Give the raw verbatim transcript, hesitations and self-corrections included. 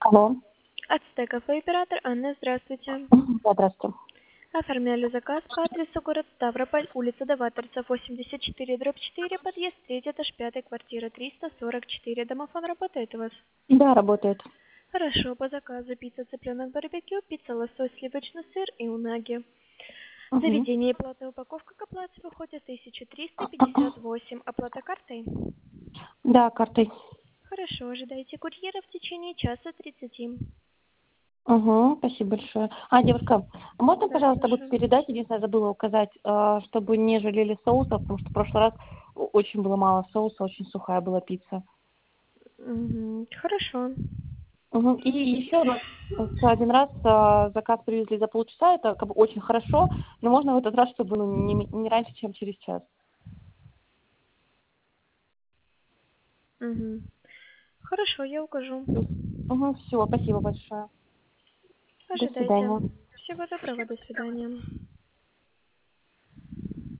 Алло. Ацтеков и оператор Анна, здравствуйте. Мгм. Да, здравствуйте. Оформляли заказ по адресу город Ставрополь, улица Даваторцев, восемьдесят четыре, дробь четыре, подъезд третий, этаж пятый, квартира триста сорок четыре. Домофон работает у вас? Да, работает. Хорошо, по заказу пицца цыпленок барбекю, пицца лосось, сливочный сыр и унаги. Мгм. Заведение и платная упаковка к оплате выходит тысяча триста пятьдесят восемь. Оплата картой? Да, картой. Хорошо, ожидайте курьера в течение часа тридцати. Угу, спасибо большое. А, девушка, а можно, Да, пожалуйста, вот слушаю. передать, единственное, забыла указать, э, чтобы не жалели соуса, потому что в прошлый раз о- очень было мало соуса, очень сухая была пицца. Мгм. Хорошо. Угу. И еще у нас э, один раз э, заказ привезли за полчаса, это как бы очень хорошо, но можно в этот раз, чтобы ну, не, ме- не раньше, чем через час. Мгм. Хорошо, я укажу. Угу, все, спасибо большое. До Ожидайте. свидания. Всего доброго, до свидания.